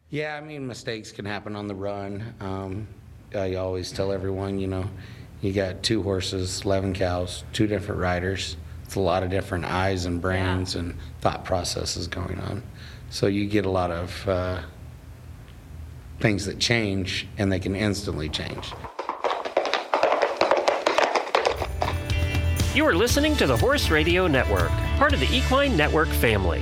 Yeah, I mean, mistakes can happen on the run. I always tell everyone, you got two horses, 11 cows, two different riders. It's a lot of different eyes and brains and thought processes going on. So you get a lot of things that change, and they can instantly change. You are listening to the Horse Radio Network, part of the Equine Network family.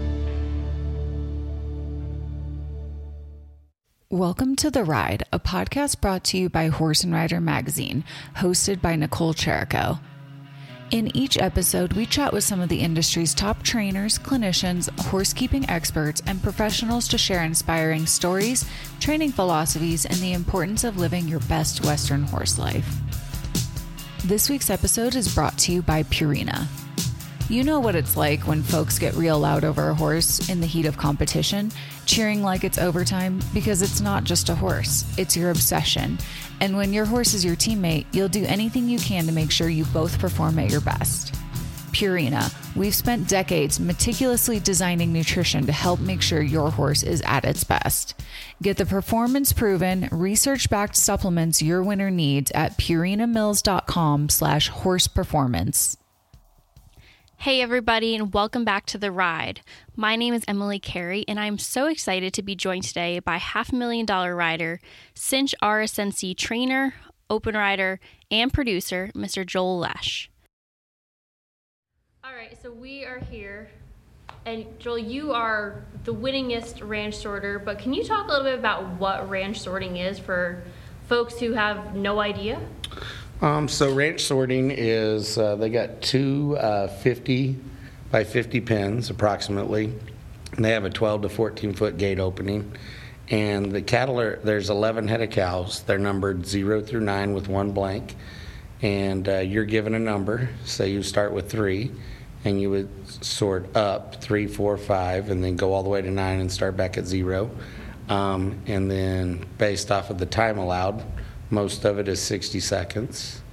Welcome to The Ride, a podcast brought to you by Horse and Rider Magazine, hosted by Nicole Cherico. In each episode, we chat with some of the industry's top trainers, clinicians, horsekeeping experts, and professionals to share inspiring stories, training philosophies, and the importance of living your best Western horse life. This week's episode is brought to you by Purina. You know what it's like when folks get real loud over a horse in the heat of competition, cheering like it's overtime, because it's not just a horse, it's your obsession. And when your horse is your teammate, you'll do anything you can to make sure you both perform at your best. Purina, we've spent decades meticulously designing nutrition to help make sure your horse is at its best. Get the performance-proven, research-backed supplements your winner needs at purinamills.com/horseperformance. Hey everybody, and welcome back to The Ride. My name is Emily Carey, and I'm so excited to be joined today by $500,000 rider, Cinch RSNC trainer, open rider, and producer, Mr. Joel Lesh. All right, so we are here, and Joel, you are the winningest ranch sorter, but can you talk a little bit about what ranch sorting is for folks who have no idea? So ranch sorting is, they got two 50 by 50 pins approximately, and they have a 12 to 14 foot gate opening. And the cattle there's 11 head of cows. They're numbered 0 through 9 with one blank. And you're given a number. Say you start with 3, and you would sort up 3, 4, 5, and then go all the way to 9 and start back at 0. And then based off of the time allowed, most of it is 60 seconds.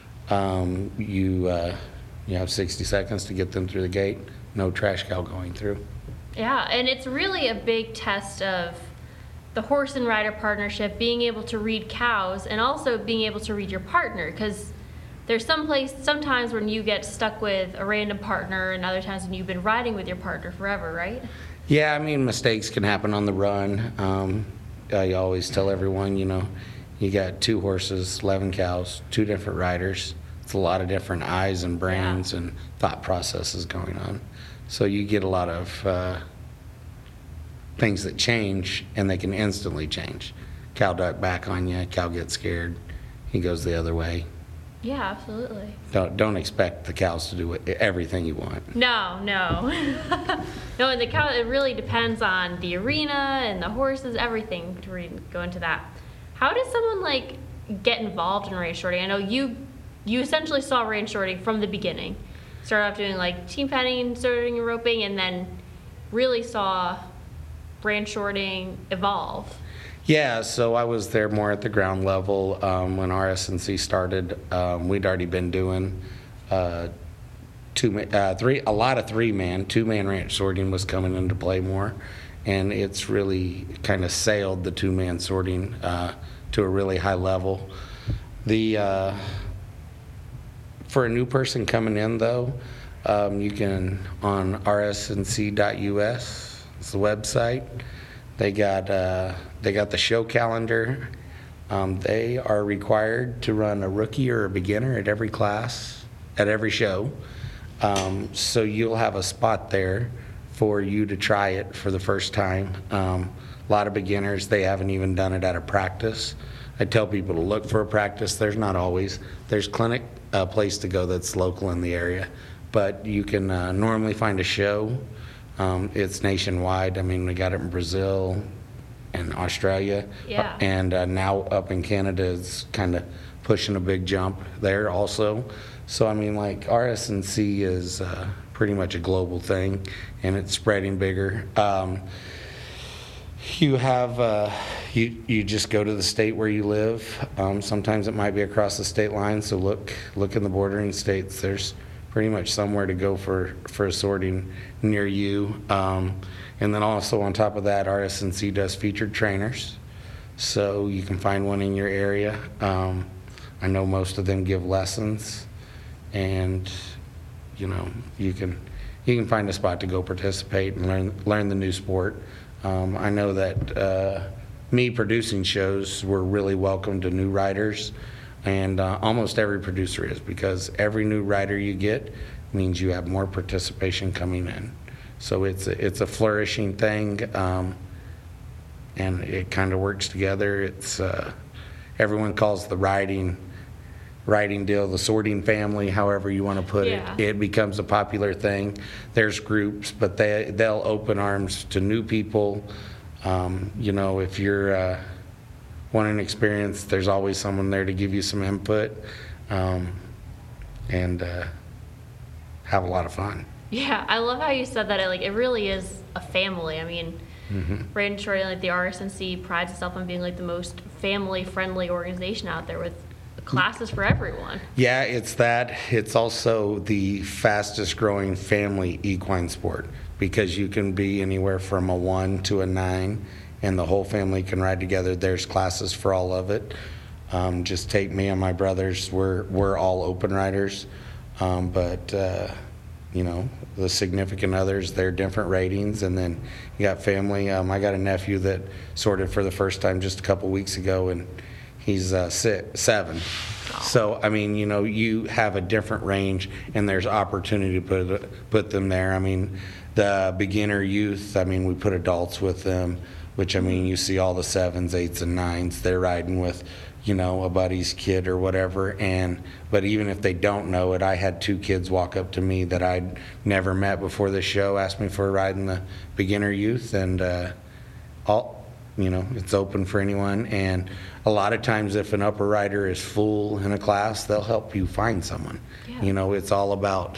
You have 60 seconds to get them through the gate. No trash cow going through. Yeah, and it's really a big test of the horse and rider partnership, being able to read cows and also being able to read your partner, because there's sometimes when you get stuck with a random partner and other times when you've been riding with your partner forever, right? Yeah, I mean, mistakes can happen on the run. I always tell everyone, you got two horses, 11 cows, two different riders. It's a lot of different eyes and brains and thought processes going on. So you get a lot of things that change, and they can instantly change. Cow duck back on you, cow gets scared, he goes the other way. Yeah, absolutely. Don't expect the cows to do everything you want. No. No, and the cow, it really depends on the arena and the horses, everything to go into that. How does someone get involved in ranch sorting? I know you essentially saw ranch sorting from the beginning. Started off doing team petting, sorting and roping, and then really saw ranch sorting evolve. Yeah, so I was there more at the ground level when RSNC started. We'd already been doing a lot of 3-man. 2-man ranch sorting was coming into play more, and it's really kind of sailed the 2-man sorting to a really high level. For a new person coming in, though, you can, on rsnc.us, it's the website. They got the show calendar. They are required to run a rookie or a beginner at every class, at every show. So you'll have a spot there for you to try it for the first time. A lot of beginners, they haven't even done it at a practice. I tell people to look for a practice. There's not always. There's clinic place to go that's local in the area, but you can normally find a show. It's nationwide. I mean, we got it in Brazil and Australia, and now up in Canada is kind of pushing a big jump there also. So I mean, RSNC is pretty much a global thing, and it's spreading bigger. You have you just go to the state where you live. Sometimes it might be across the state line, so look in the bordering states. There's pretty much somewhere to go for a sorting near you. And then also on top of that, RSNC does featured trainers, so you can find one in your area. I know most of them give lessons, and you can find a spot to go participate and learn the new sport. I know that me producing shows, we're really welcome to new riders, and almost every producer is, because every new rider you get means you have more participation coming in. So it's a flourishing thing, and it kind of works together. It's everyone calls the riding deal the sorting family, however you want to put it. It becomes a popular thing. There's groups, but they'll open arms to new people. If you're wanting experience, there's always someone there to give you some input, and have a lot of fun. Yeah, I love how you said that. It really is a family. I mean, Brandon Shorty, the RSNC prides itself on being the most family-friendly organization out there with classes for everyone. Yeah, it's that. It's also the fastest growing family equine sport, because you can be anywhere from a 1 to a 9, and the whole family can ride together. There's classes for all of it. Just take me and my brothers. We're all open riders, but the significant others, they're different ratings. And then you got family. I got a nephew that sorted for the first time just a couple weeks ago, and he's 7. So, you have a different range, and there's opportunity to put them there. The beginner youth, we put adults with them, which, you see all the 7s, 8s, and 9s. They're riding with, a buddy's kid or whatever. But even if they don't know it, I had 2 kids walk up to me that I'd never met before the show, asked me for a ride in the beginner youth, and it's open for anyone. And a lot of times if an upper rider is full in a class, they'll help you find someone. Yeah. It's all about,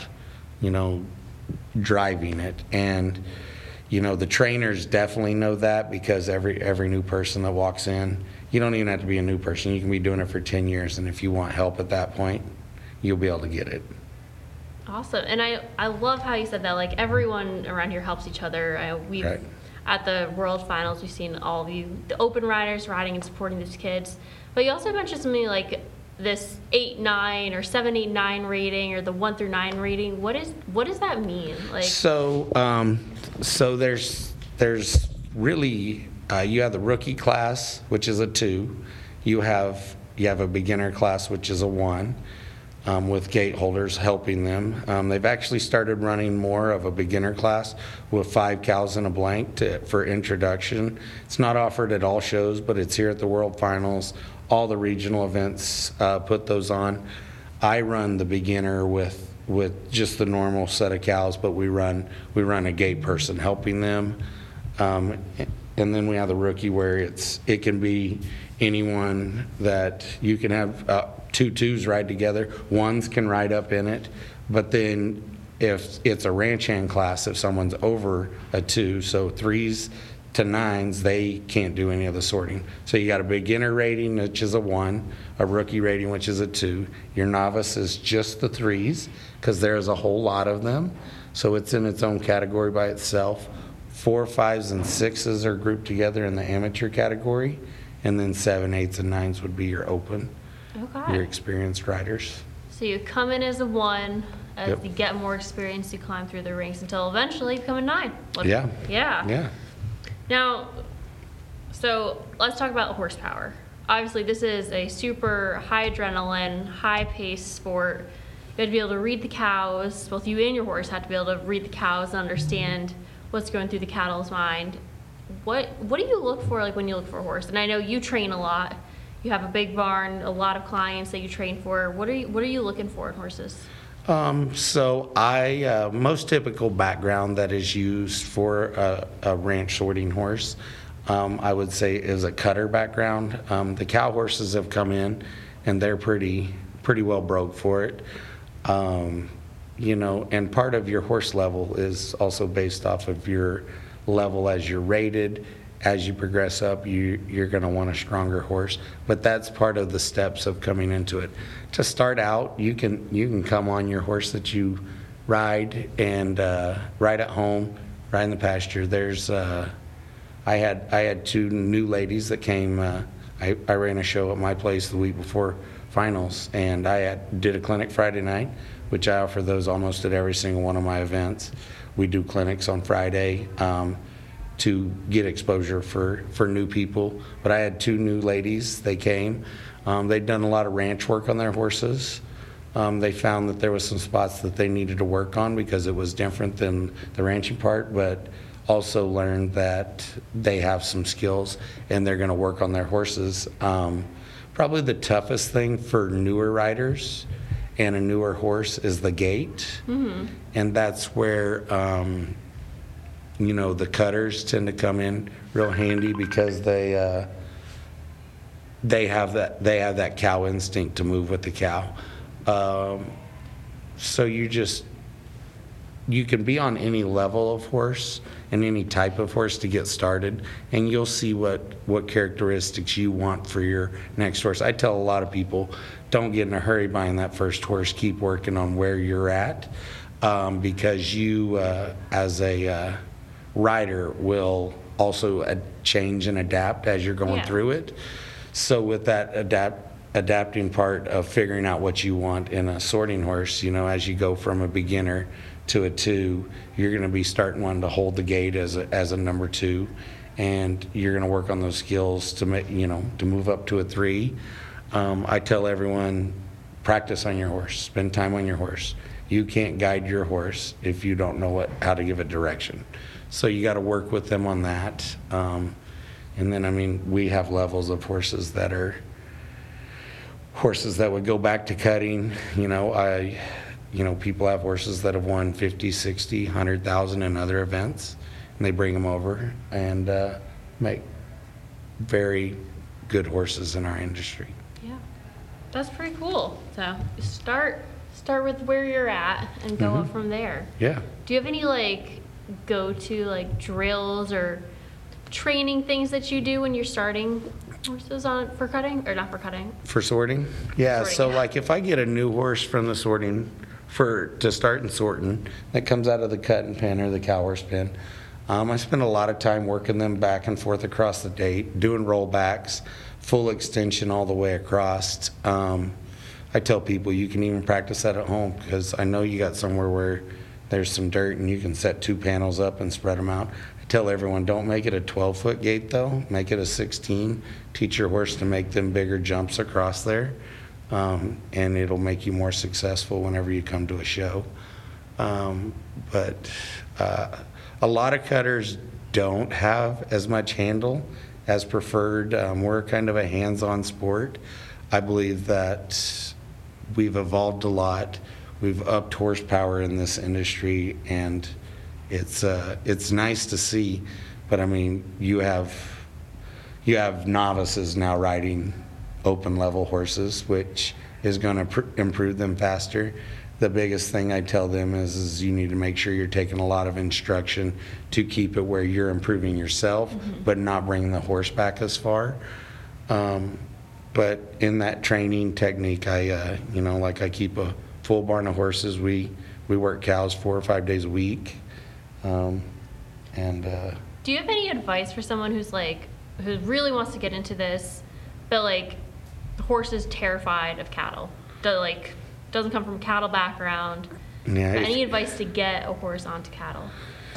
driving it. And, the trainers definitely know that, because every new person that walks in, you don't even have to be a new person. You can be doing it for 10 years, and if you want help at that point, you'll be able to get it. Awesome. And I love how you said that, everyone around here helps each other. Right. At the World Finals, we've seen all of you, the open riders, riding and supporting these kids. But you also mentioned something like this 8-9 or 7-8-9 rating, or the 1 through 9 rating. What does that mean? So there's really you have the rookie class, which is a 2. You have a beginner class, which is a 1. With gate holders helping them. They've actually started running more of a beginner class with 5 cows in a blank for introduction. It's not offered at all shows, but it's here at the World Finals. All the regional events put those on. I run the beginner with just the normal set of cows, but we run a gate person helping them. And then we have the rookie, where it can be anyone that you can have 2 2s ride together. 1s can ride up in it, but then if it's a ranch hand class, if someone's over a 2, so 3s to 9s, they can't do any of the sorting. So you got a beginner rating, which is a 1, a rookie rating, which is a 2. Your novice is just the 3s, because there's a whole lot of them, so it's in its own category by itself. 4, 5s, and 6s are grouped together in the amateur category, and then 7, 8s, and 9s would be your open. Okay. Your experienced riders. So you come in as a 1, as Yep. you get more experience, you climb through the ranks until eventually you become a 9. Yeah. Yeah. Now, so let's talk about horsepower. Obviously, this is a super high adrenaline, high paced sport. You have to be able to read the cows. Both you and your horse have to be able to read the cows and understand what's going through the cattle's mind. What do you look for when you look for a horse? And I know you train a lot. You have a big barn, a lot of clients that you train for. What are you looking for in horses? So most typical background that is used for a ranch sorting horse, I would say, is a cutter background. The cow horses have come in, and they're pretty well broke for it. And part of your horse level is also based off of your level as you're rated as you progress up, you're going to want a stronger horse. But that's part of the steps of coming into it. To start out, you can come on your horse that you ride and ride at home, ride in the pasture. There's I had 2 new ladies that came. I ran a show at my place the week before finals, and I did a clinic Friday night, which I offer those almost at every single one of my events. We do clinics on Friday to get exposure for new people. But I had 2 new ladies. They came. They'd done a lot of ranch work on their horses. They found that there was some spots that they needed to work on because it was different than the ranching part, but also learned that they have some skills and they're going to work on their horses. Probably the toughest thing for newer riders and a newer horse is the gait. Mm-hmm. And that's where, the cutters tend to come in real handy because they have that cow instinct to move with the cow. So you can be on any level of horse and any type of horse to get started, and you'll see what characteristics you want for your next horse. I tell a lot of people, don't get in a hurry buying that first horse. Keep working on where you're at, because you, as a rider, will also change and adapt as you're going through it. So with that adapting part of figuring out what you want in a sorting horse, as you go from a beginner to a 2, you're going to be starting wanting to hold the gate as a number 2, and you're going to work on those skills to make to move up to a 3. I tell everyone, practice on your horse, spend time on your horse. You can't guide your horse if you don't know how to give it direction. So you got to work with them on that. And then we have levels of horses that would go back to cutting. People have horses that have won 50, 60, 100,000 in other events, and they bring them over and make very good horses in our industry. Yeah, that's pretty cool. So start with where you're at and go up from there. Yeah. Do you have any go-to drills or training things that you do when you're starting horses for cutting, or not for cutting? For sorting? Yeah. Sorting, so if I get a new horse from the sorting to start in sorting that comes out of the cutting pen or the cow horse pen, I spend a lot of time working them back and forth across the date, doing rollbacks, full extension all the way across. I tell people you can even practice that at home, because I know you got somewhere where there's some dirt and you can set 2 panels up and spread them out. I tell everyone, don't make it a 12-foot gate though, make it a 16. Teach your horse to make them bigger jumps across there. And it'll make you more successful whenever you come to a show. But a lot of cutters don't have as much handle as preferred. We're kind of a hands-on sport. I believe that we've evolved a lot. We've upped horsepower in this industry, and it's nice to see. But you have novices now riding open level horses, which is going to improve them faster. The biggest thing I tell them is you need to make sure you're taking a lot of instruction to keep it where you're improving yourself, but not bringing the horse back as far. But in that training technique, I keep a full barn of horses. We work cows 4 or 5 days a week. Do you have any advice for someone who really wants to get into this, but the horse is terrified of cattle? Doesn't come from a cattle background. Yeah, any advice to get a horse onto cattle?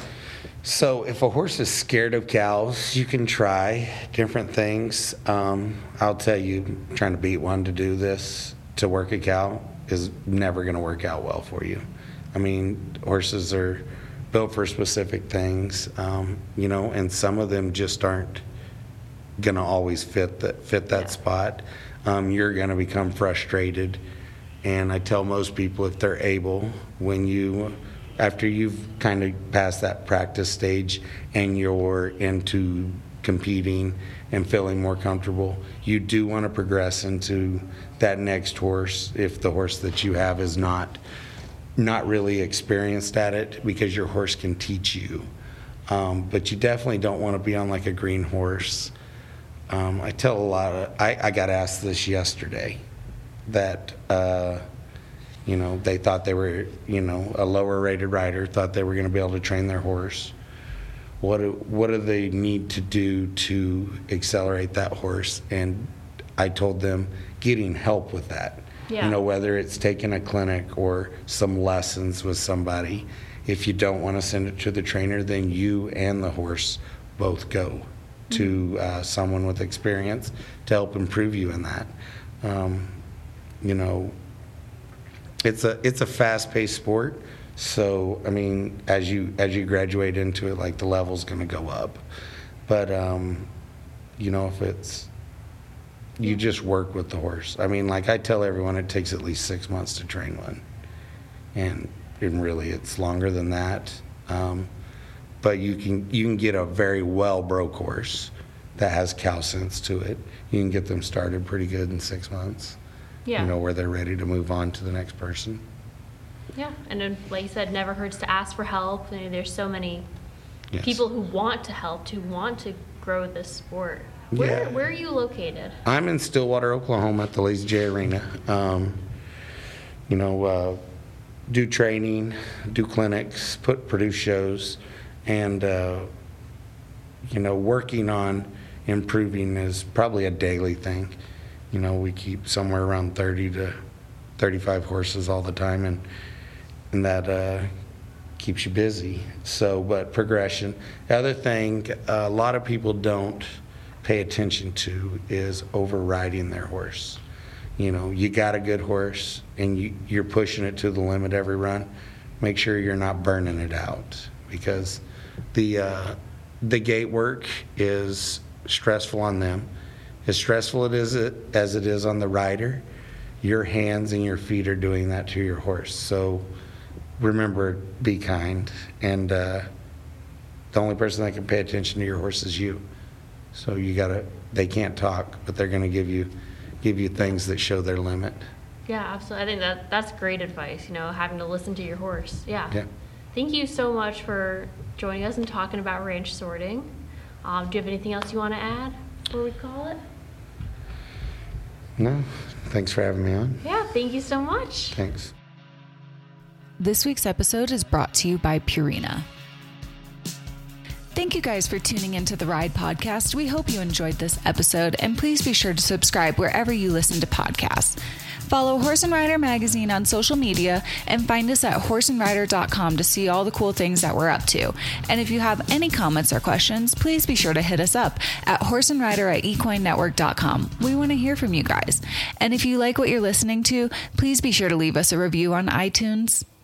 So if a horse is scared of cows, you can try different things. I'll tell you, trying to beat one to do this, to work a cow, is never going to work out well for you. Horses are built for specific things, and some of them just aren't going to always fit that spot. You're going to become frustrated. And I tell most people, if they're able, after you've kind of passed that practice stage and you're into competing and feeling more comfortable, you do want to progress into that next horse if the horse that you have is not really experienced at it, because your horse can teach you. But you definitely don't want to be on like a green horse. I tell a lot of, I got asked this yesterday that, they thought they were, a lower rated rider, thought they were going to be able to train their horse. What do they need to do to accelerate that horse? And I told them getting help with that. Yeah. Whether it's taking a clinic or some lessons with somebody. If you don't want to send it to the trainer, then you and the horse both go to someone with experience to help improve you in that. It's a fast-paced sport. So, I mean, as you graduate into it, like, the level's going to go up. But, if it's, you just work with the horse. I mean, like I tell everyone, it takes at least 6 months to train one. And really, it's longer than that. But you can get a very well-broke horse that has cow sense to it. You can get them started pretty good in 6 months. Yeah. Where they're ready to move on to the next person. Yeah, and then, like you said, never hurts to ask for help. There's so many Yes. people who want to help, who want to grow this sport. Yeah. Where are you located? I'm in Stillwater, Oklahoma at the Lazy J Arena. Do training, do clinics, produce shows, and, working on improving is probably a daily thing. We keep somewhere around 30 to 35 horses all the time, and that keeps you busy. So, but progression. The other thing a lot of people don't pay attention to is overriding their horse. You got a good horse and you're pushing it to the limit every run. Make sure you're not burning it out, because the gate work is stressful on them. As stressful as it is on the rider, your hands and your feet are doing that to your horse. So remember, be kind, and the only person that can pay attention to your horse is you. So they can't talk, but they're going to give you things that show their limit. Yeah, absolutely. I think that's great advice, having to listen to your horse. Yeah. Thank you so much for joining us and talking about ranch sorting. Do you have anything else you want to add before we call it? No, thanks for having me on. Yeah, thank you so much. Thanks. This week's episode is brought to you by Purina. Thank you guys for tuning into the Ride Podcast. We hope you enjoyed this episode, and please be sure to subscribe wherever you listen to podcasts. Follow Horse and Rider Magazine on social media and find us at horseandrider.com to see all the cool things that we're up to. And if you have any comments or questions, please be sure to hit us up at horseandrider@equinenetwork.com. We want to hear from you guys. And if you like what you're listening to, please be sure to leave us a review on iTunes.